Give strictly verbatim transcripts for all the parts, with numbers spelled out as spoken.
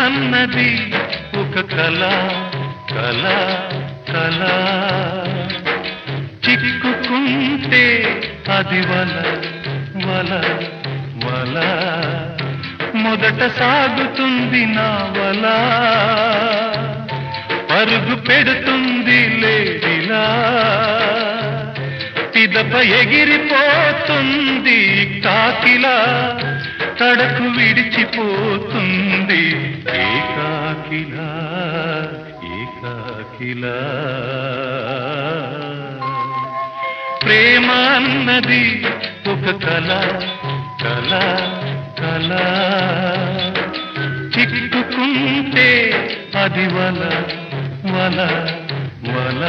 అన్నది ఒక కళ కళ కళ చిక్కుకుంటే అది వల వల వల మొదట సాగుతుంది నా వల పరుగు పెడుతుంది లేడిలా పిదప ఎగిరిపోతుంది కాకిలా కడకు విడిచిపోతుంది ఏకాకిలా ఏకాకిలా ప్రేమ అన్నది ఒక కళ కళ కళ చిక్కుకుంటే అది వల వల వల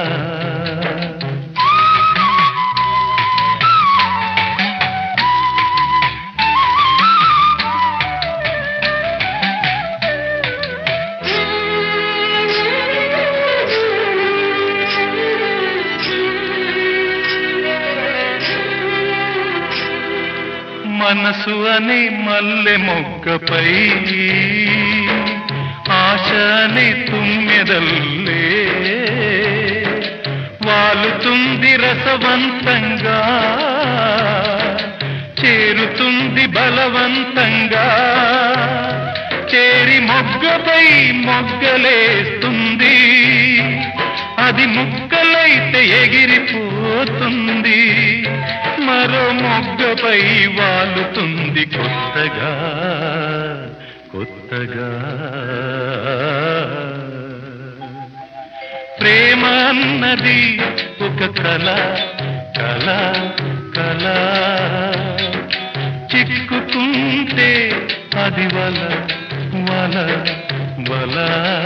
మనసు అనే మల్లె మొగ్గపై ఆశ అనే తుమ్మెదల్లే వాలుతుంది రసవంతంగా చేరుతుంది బలవంతంగా చేరి మొగ్గపై మొగ్గలేస్తుంది అది ముక్కలైతే ఎగిరిపోతుంది మరో మొగ్గపై వాలుతుంది కొత్తగా కొత్తగా ప్రేమ అన్నది ఒక కళ కళ కళ చిక్కుకుంటే అది వల వల వల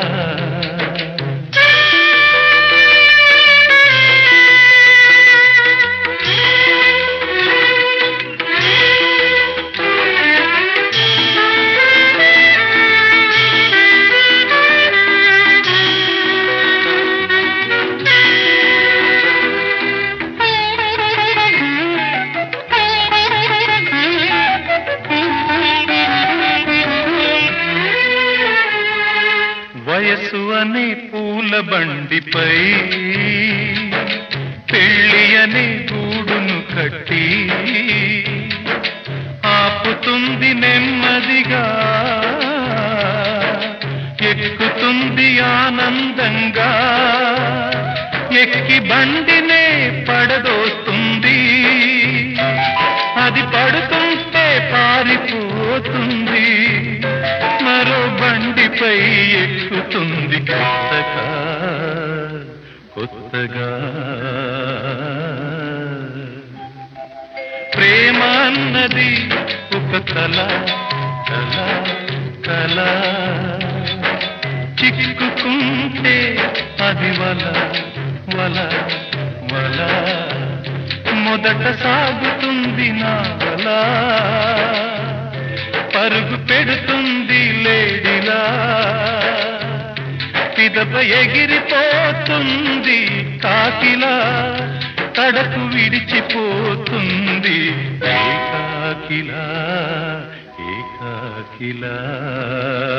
వయసు అనే పూల బండిపై పెళ్ళి అనే గూడును కట్టి ఆపుతుంది నెమ్మదిగా ఎక్కుతుంది ఆనందంగా ఎక్కి బండినే పడదోస్తుంది అది పడుతుంటే పారిపోతుంది మరో బండిపై ఎక్కుతుంది కొత్తగా కొత్తగా ప్రేమ అన్నది ఒక కళ కళ కళ చిక్కుకుంటే అది వల వల వల మొదట సాగుతుంది నా వల పరుగు పెడుతుంది లేడిలా పిదప ఎగిరిపోతుంది కాకిలా కడకు విడిచిపోతుంది ఏకాకిలా ఏకాకిలా